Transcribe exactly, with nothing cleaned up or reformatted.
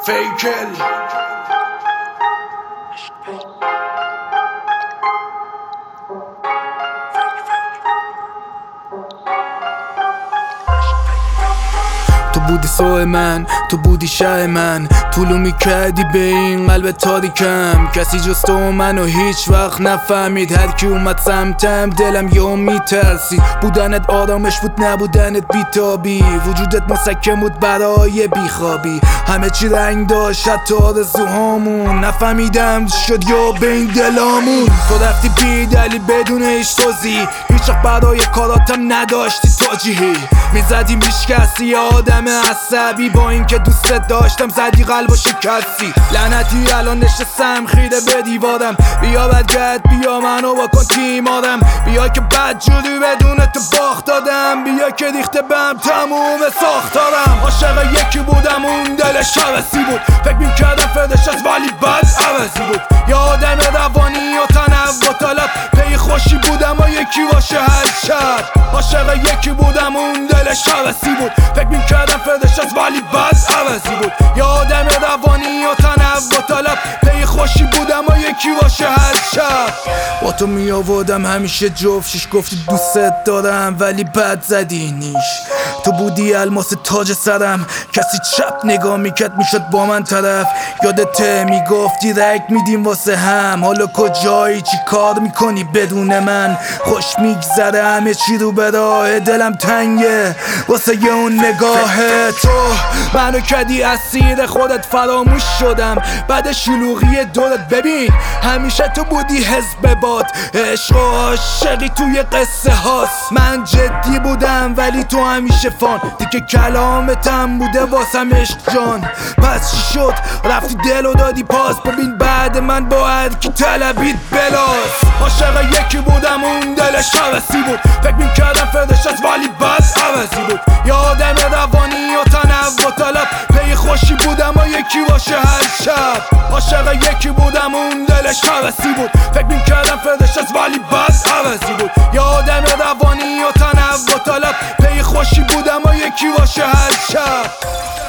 فیکل تو بودی سوه من، تو بودی شه من، طولو میکردی به این قلب تاریکم. کسی جز تو منو هیچ وقت نفهمید، هر کی اومد سمتم دلم یهو میترسید. بودنت آرامش بود، نبودنت بیتابی، وجودت مسکن بود برای بیخوابی. همه چی رنگ داشت حتی آرزوهامون، نفهمیدم شد یا به این دلامون. تو رفتی بی دلیل بدون هیچ توضیح، هیچ وقت برای کاراتم نداشتی توجیهی. میزدی میشکستی آدم عصبی، با اینکه دوستت داشتم زدی قلب و شکستی. لعنتی الان نشستم خیره به دیوارم، بیا برگرد بیا منو بکن تیمارم. بیا که بدجوری بدون تو باخت دادم، بیا که ریخته بهم تموم ساختارم. عاشق یکی بودم اون دلش عوضی بود، فکر میکردم فردش از ولی بد عوضی بود. یا آدم روانی و تنوع طلب، پی خوشی بودم و یکی باشه هر شب. عاشق یکی بودم اون دلش عوضی بود، فکر میکردم فردش از ولی بد عوضی بود. یا آدم روانی و تنوع طلب، پی خوشی بودم و یکی باشه هر شب. با تو می آوردم همیشه جفتش، گفتی دوست دارم ولی بد زدی نیش. تو بودی الماس تاج سرم، کسی چپ نگاه میکرد میشد با من طرف. یادته میگفتی رک میدیم واسه هم، حالا کجایی چی کار میکنی بدون من؟ خوش میگذره همه چی رو به راه، دلم تنگه واسه یه اون نگاه تو. منو کردی اسیر خودت، فراموش شدم بعد شلوغی دورت. ببین همیشه تو بودی حزب باد، عشق و عاشقی توی قصه هاست. من جدی بودم ولی تو همیشه فان، دیگه کلامتم بوده واسم عشق جان. پس چی شد رفتی دل و دادی پاس، ببین بعد من با هر کی طلبید بلاس. عاشق یکی بودم اون دلش عوضی بود، فکر میکردم فردش از ولی بد عوضی بود. یا آدم روانی و تنوع طلب، پی خوشی بودم و یکی باشه هر شب. عاشق یکی بودم اون دلش عوضی بود، فکر میکردم فردش از ولی بد عوضی بود. یا آدم روانی و تنوع طلب، پی خوشی بودم و یکی باشه هر شب.